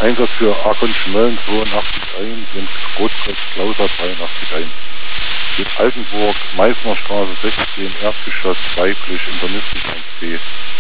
Einsatz für Akkon Schmölln 82.1 in Rotkreuz Klauser 83.1. Mit Altenburg, Meißnerstraße 16, Erdgeschoss, weiblich, internistisch 1b.